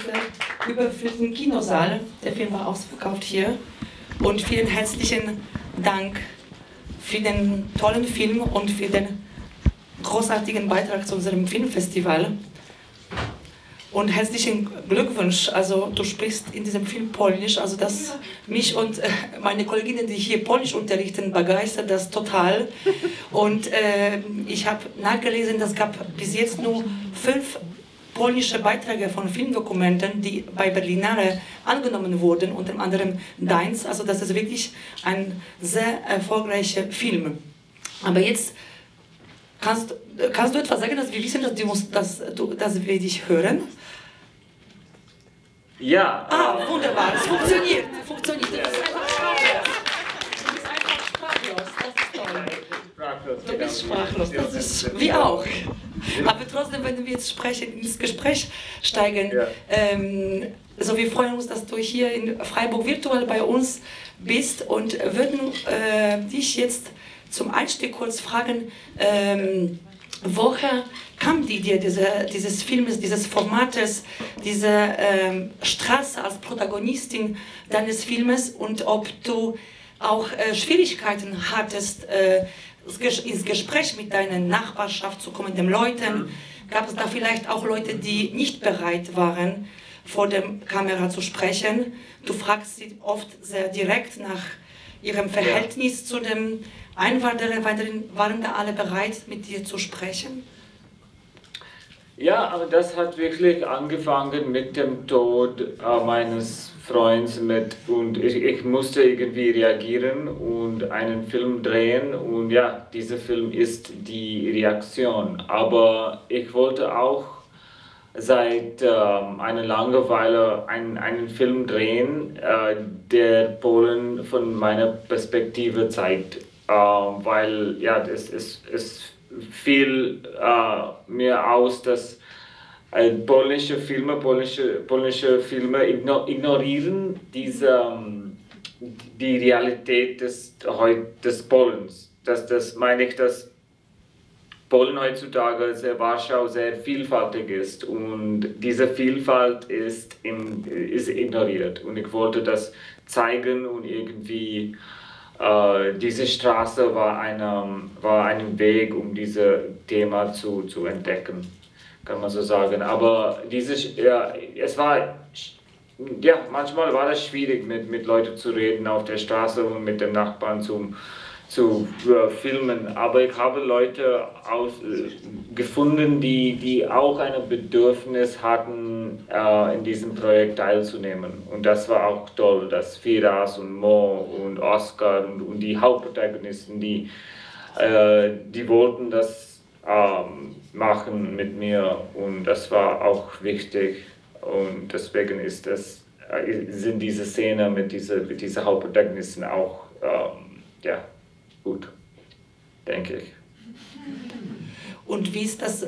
überfüllten Kinosaal. Der Film war ausverkauft hier. Und vielen herzlichen Dank für den tollen Film und für den großartigen Beitrag zu unserem Filmfestival. Und herzlichen Glückwunsch, also du sprichst in diesem Film Polnisch, also das mich und meine Kolleginnen, die hier Polnisch unterrichten, begeistert das total. Und ich habe nachgelesen, es gab bis jetzt nur 5 polnische Beiträge von Filmdokumenten, die bei Berlinale angenommen wurden, unter anderem deins, also das ist wirklich ein sehr erfolgreicher Film. Aber jetzt kannst du etwas sagen, dass wir wissen, dass wir dich hören? Ja. Wunderbar, es funktioniert. Du bist einfach sprachlos. Du bist sprachlos, das ist wir auch. Aber trotzdem, wenn wir jetzt ins Gespräch steigen, also wir freuen uns, dass du hier in Freiburg virtuell bei uns bist und würden dich jetzt zum Einstieg kurz fragen, woher kam die Idee dieses Filmes, dieses Formates, diese Straße als Protagonistin deines Filmes und ob du auch Schwierigkeiten hattest, ins Gespräch mit deiner Nachbarschaft zu kommen, den Leuten. Gab es da vielleicht auch Leute, die nicht bereit waren, vor der Kamera zu sprechen? Du fragst sie oft sehr direkt nach ihrem Verhältnis zu dem Einwanderer. Waren da alle bereit, mit dir zu sprechen? Ja, aber das hat wirklich angefangen mit dem Tod meines Freundes und ich musste irgendwie reagieren und einen Film drehen und ja, dieser Film ist die Reaktion. Aber ich wollte auch seit einer Langeweile einen Film drehen, der Polen von meiner Perspektive zeigt, weil ja, es fiel mir aus, dass polnische Filme ignorieren die Realität des Polens. Das meine ich, dass Polen heutzutage, Warschau, sehr vielfältig ist und diese Vielfalt ist ignoriert. Und ich wollte das zeigen und irgendwie diese Straße war ein Weg, um dieses Thema zu entdecken, kann man so sagen. Aber manchmal war es schwierig, mit Leuten zu reden auf der Straße und mit den Nachbarn zu filmen. Aber ich habe Leute gefunden, die auch ein Bedürfnis hatten, in diesem Projekt teilzunehmen. Und das war auch toll, dass Firas und Mo und Oscar und die Hauptprotagonisten, die wollten das machen mit mir. Und das war auch wichtig. Und deswegen sind diese Szenen mit diesen Hauptprotagonisten auch gut, denke ich. Und wie ist das,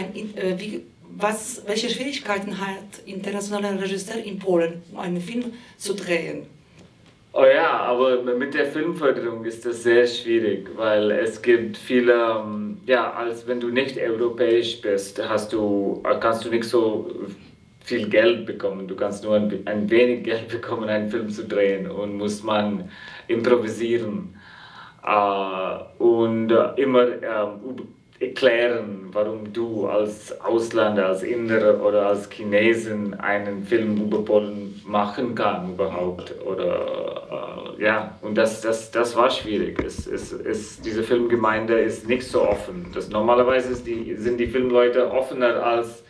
welche Schwierigkeiten hat internationaler Regisseur in Polen, einen Film zu drehen? Oh ja, aber mit der Filmförderung ist das sehr schwierig, weil es gibt viele, als wenn du nicht europäisch bist, kannst du nicht so viel Geld bekommen. Du kannst nur ein wenig Geld bekommen, einen Film zu drehen und muss man improvisieren. Und immer erklären, warum du als Ausländer, als Inder oder als Chinesin einen Film über Polen machen kann überhaupt. Und das war schwierig. Diese Filmgemeinde ist nicht so offen. Normalerweise sind die Filmleute offener als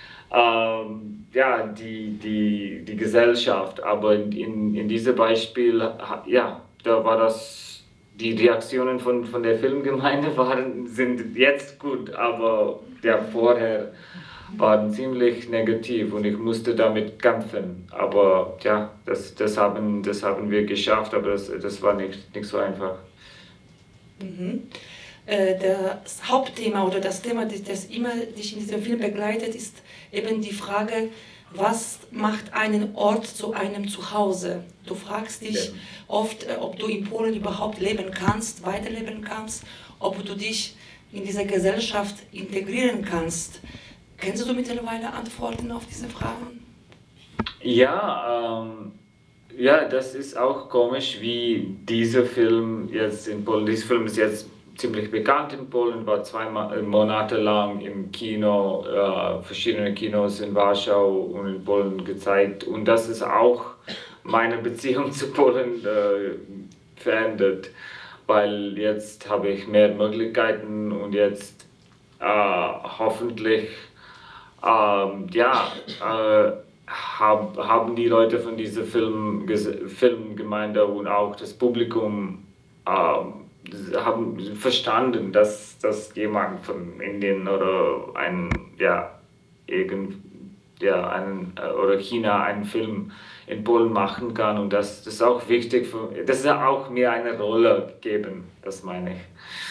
die Gesellschaft. Aber in diesem Beispiel, da war das. Die Reaktionen von der Filmgemeinde sind jetzt gut, aber vorher waren ziemlich negativ und ich musste damit kämpfen. Aber ja, das haben wir geschafft, aber das war nicht so einfach. Mhm. Das Hauptthema oder das Thema, das immer dich in diesem Film begleitet, ist eben die Frage, was macht einen Ort zu einem Zuhause? Du fragst dich oft, ob du in Polen überhaupt leben kannst, weiterleben kannst, ob du dich in dieser Gesellschaft integrieren kannst. Kennst du mittlerweile Antworten auf diese Fragen? Ja, ja, das ist auch komisch, wie dieser Film jetzt in Polen, dieser Film ist jetzt ziemlich bekannt in Polen, war Monate lang im Kino, verschiedene Kinos in Warschau und in Polen gezeigt. Und das ist auch meine Beziehung zu Polen verändert, weil jetzt habe ich mehr Möglichkeiten und jetzt hoffentlich ja, haben die Leute von dieser Filmgemeinde und auch das Publikum haben verstanden, dass jemand von Indien oder irgend, oder China einen Film in Polen machen kann und das ist auch wichtig das ist auch mir eine Rolle gegeben, das meine ich.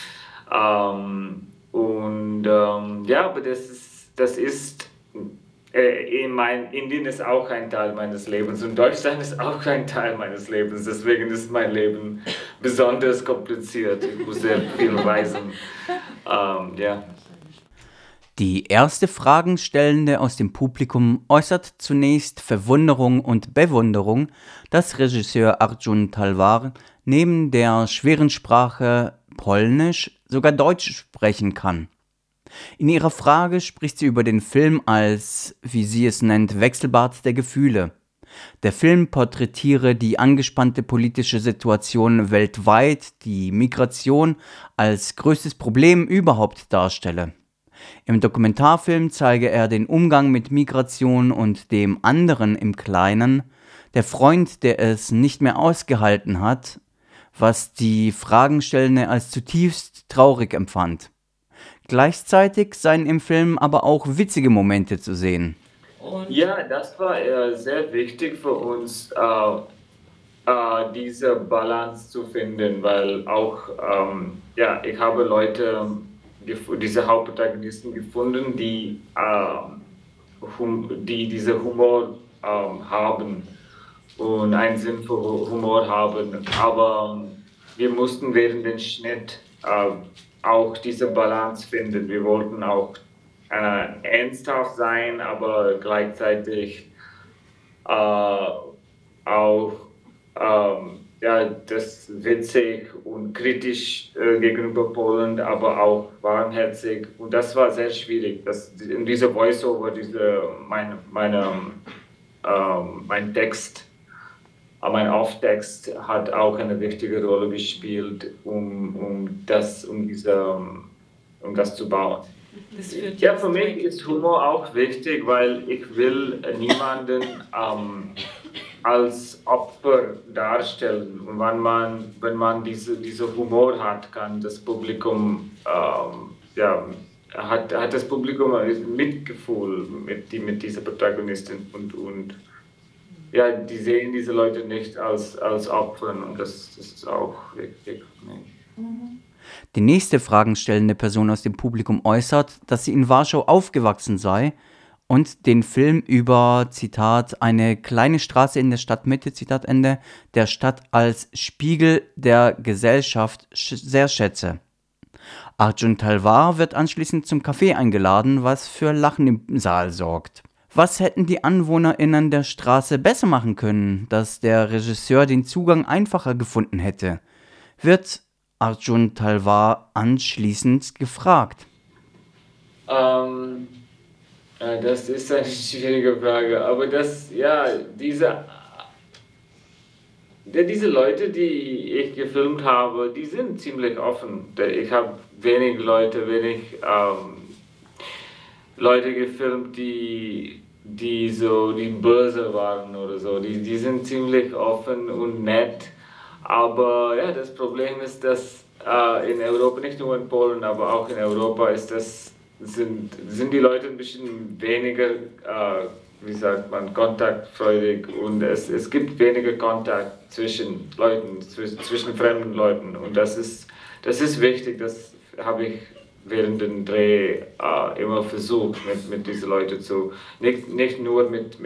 Ja, aber das ist Indien ist auch ein Teil meines Lebens und Deutschland ist auch ein Teil meines Lebens. Deswegen ist mein Leben besonders kompliziert. Ich muss sehr viel reisen. Ja. Die erste Fragenstellende aus dem Publikum äußert zunächst Verwunderung und Bewunderung, dass Regisseur Arjun Talwar neben der schweren Sprache Polnisch sogar Deutsch sprechen kann. In ihrer Frage spricht sie über den Film als, wie sie es nennt, Wechselbad der Gefühle. Der Film porträtiere die angespannte politische Situation weltweit, die Migration als größtes Problem überhaupt darstelle. Im Dokumentarfilm zeige er den Umgang mit Migration und dem anderen im Kleinen, der Freund, der es nicht mehr ausgehalten hat, was die Fragenstellende als zutiefst traurig empfand. Gleichzeitig seien im Film aber auch witzige Momente zu sehen. Ja, das war sehr wichtig für uns, diese Balance zu finden, weil auch, ja, ich habe Leute, diese Hauptprotagonisten gefunden, die diese Humor haben und einen Sinn für Humor haben. Aber wir mussten während dem Schnitt auch diese Balance finden. Wir wollten auch ernsthaft sein, aber gleichzeitig auch ja, das witzig und kritisch gegenüber Polen, aber auch warmherzig. Und das war sehr schwierig. In dieser Voiceover, mein Text, mein Off-Text hat auch eine wichtige Rolle gespielt, um das zu bauen. Ja, für mich ist Humor auch wichtig, weil ich will niemanden als Opfer darstellen. Und wenn man diese Humor hat, kann das Publikum, ja, hat das Publikum ein Mitgefühl mit dieser Protagonistin und ja, die sehen diese Leute nicht als Opfer und das ist auch wichtig für mich. Die nächste fragenstellende Person aus dem Publikum äußert, dass sie in Warschau aufgewachsen sei und den Film über, Zitat, eine kleine Straße in der Stadtmitte, Zitat Ende, der Stadt als Spiegel der Gesellschaft sehr schätze. Arjun Talwar wird anschließend zum Café eingeladen, was für Lachen im Saal sorgt. Was hätten die AnwohnerInnen der Straße besser machen können, dass der Regisseur den Zugang einfacher gefunden hätte? Wird Arjun Talwar anschließend gefragt. Das ist eine schwierige Frage, aber diese Leute, die ich gefilmt habe, die sind ziemlich offen. Ich habe wenig Leute gefilmt, die böse waren oder so. Die sind ziemlich offen und nett. Aber ja, das Problem ist, dass in Europa, nicht nur in Polen, aber auch in Europa sind die Leute ein bisschen weniger, wie sagt man, kontaktfreudig und es gibt weniger Kontakt zwischen Leuten, zwischen fremden Leuten und das ist wichtig, das habe ich während dem Dreh immer versucht, mit diesen Leuten nicht nur mit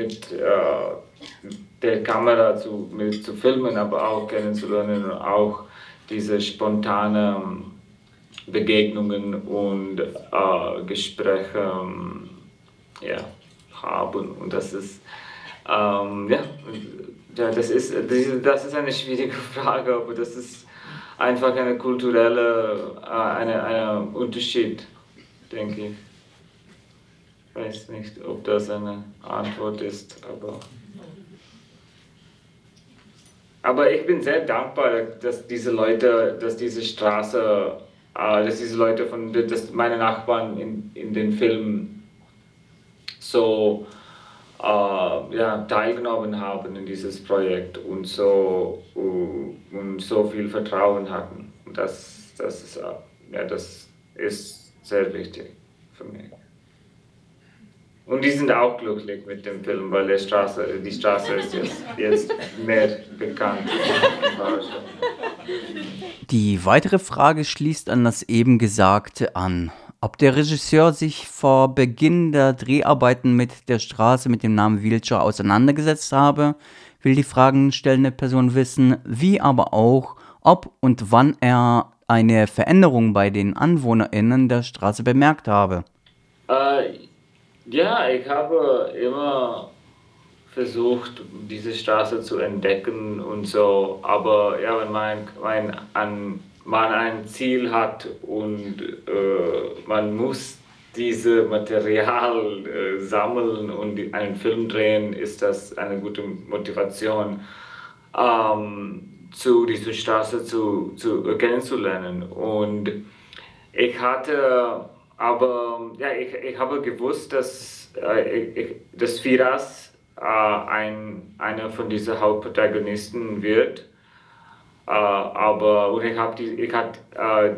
der Kamera zu filmen, aber auch kennenzulernen und auch diese spontane Begegnungen und Gespräche ja, haben. Und das ist Ja, das ist eine schwierige Frage, aber das ist einfach eine kulturelle eine Unterschied, denke ich. Ich weiß nicht, ob das eine Antwort ist, aber ich bin sehr dankbar, dass diese Leute, dass diese Leute meine Nachbarn in den Filmen so teilgenommen haben in dieses Projekt und so viel Vertrauen hatten. Und das ist sehr wichtig für mich. Und die sind auch glücklich mit dem Film, weil die Straße ist jetzt mehr bekannt. Die weitere Frage schließt an das eben Gesagte an. Ob der Regisseur sich vor Beginn der Dreharbeiten mit der Straße mit dem Namen Wilczek auseinandergesetzt habe, will die fragenstellende Person wissen, wie aber auch, ob und wann er eine Veränderung bei den AnwohnerInnen der Straße bemerkt habe. Ja, ich habe immer versucht, diese Straße zu entdecken und so, aber ja, wenn man ein Ziel hat und man muss dieses Material sammeln und einen Film drehen, ist das eine gute Motivation, diese Straße kennenzulernen. Und ich habe gewusst, dass Firas einer von diesen Hauptprotagonisten wird. Und ich hatte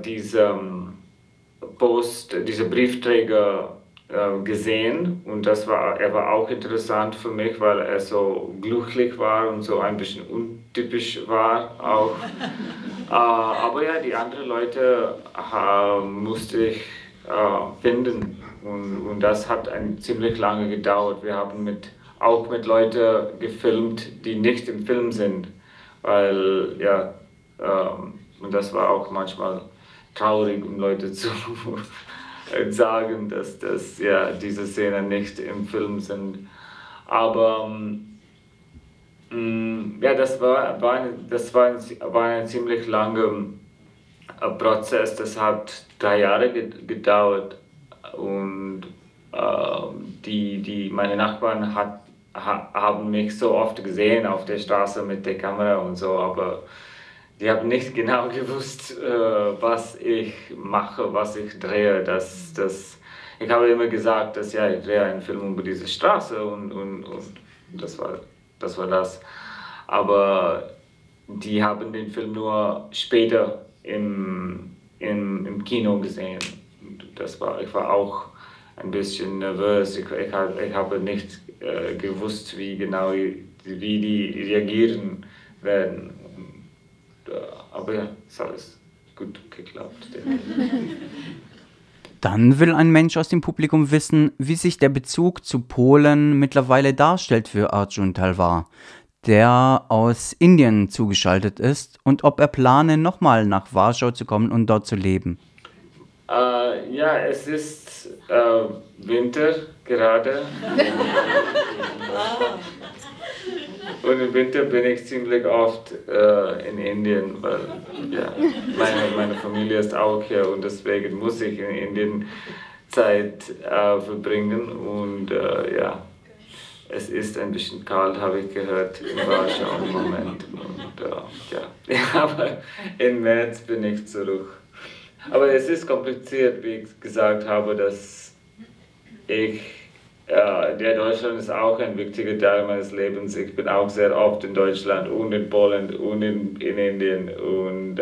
diese Briefträger gesehen und er war auch interessant für mich, weil er so glücklich war und so ein bisschen untypisch war auch. Aber ja, die anderen Leute musste ich finden und das hat ziemlich lange gedauert. Wir haben auch mit Leuten gefilmt, die nicht im Film sind, weil und das war auch manchmal traurig, um Leute zu sagen, dass diese Szenen nicht im Film sind. Aber das war ein ziemlich langer Prozess. Das hat 3 Jahre gedauert und meine Nachbarn haben mich so oft gesehen auf der Straße mit der Kamera und so, aber die haben nicht genau gewusst, was ich mache, was ich drehe. Ich habe immer gesagt, dass ich drehe einen Film über diese Straße und das war das. Aber die haben den Film nur später im Kino gesehen. Und ich war auch ein bisschen nervös. Ich habe nicht gewusst, wie die reagieren werden. Aber ja, es ist alles gut geklappt. Dann will ein Mensch aus dem Publikum wissen, wie sich der Bezug zu Polen mittlerweile darstellt für Arjun Talwar, der aus Indien zugeschaltet ist, und ob er plane, nochmal nach Warschau zu kommen und dort zu leben. Es ist Winter gerade. Und im Winter bin ich ziemlich oft in Indien, weil meine Familie ist auch hier und deswegen muss ich in Indien Zeit verbringen. Und es ist ein bisschen kalt, habe ich gehört, in Warschau im Moment. Und, aber im März bin ich zurück. Aber es ist kompliziert, wie ich gesagt habe, dass Deutschland ist auch ein wichtiger Teil meines Lebens. Ich bin auch sehr oft in Deutschland und in Polen und in Indien. Und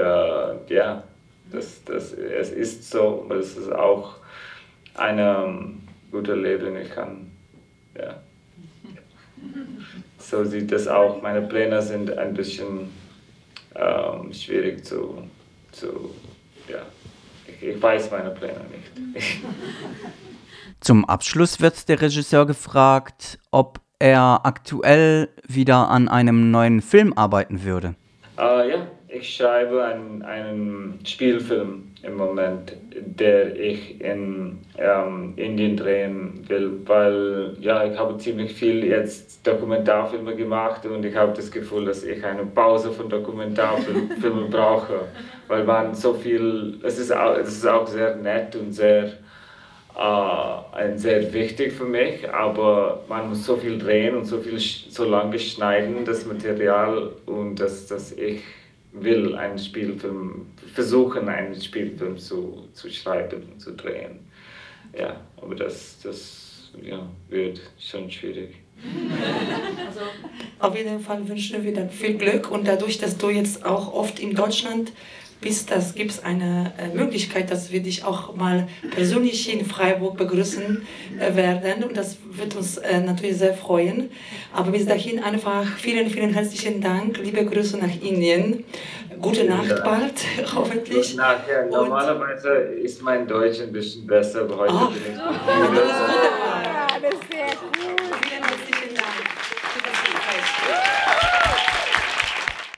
es ist so, aber es ist auch ein guter Leben. So sieht das auch. Meine Pläne sind ein bisschen schwierig ich weiß meine Pläne nicht. Zum Abschluss wird der Regisseur gefragt, ob er aktuell wieder an einem neuen Film arbeiten würde. ich schreibe einen Spielfilm im Moment, der ich in Indien drehen will, weil ja, ich habe ziemlich viel jetzt Dokumentarfilme gemacht und ich habe das Gefühl, dass ich eine Pause von Dokumentarfilmen brauche, weil man so viel, es ist auch sehr nett und sehr wichtig für mich, aber man muss so viel drehen und so lange schneiden, das Material, und dass ich will versuchen, einen Spielfilm zu schreiben und zu drehen. Ja, aber das wird schon schwierig. Also, auf jeden Fall wünschen wir dir viel Glück, und dadurch, dass du jetzt auch oft in Deutschland bist, gibt es eine Möglichkeit, dass wir dich auch mal persönlich in Freiburg begrüßen werden, und das wird uns natürlich sehr freuen. Aber bis dahin einfach vielen, vielen herzlichen Dank, liebe Grüße nach Indien, gute Nacht bald, hoffentlich. Gute Nacht, ja. Normalerweise ist mein Deutsch ein bisschen besser, aber heute bin ich Ja, das ist sehr gut.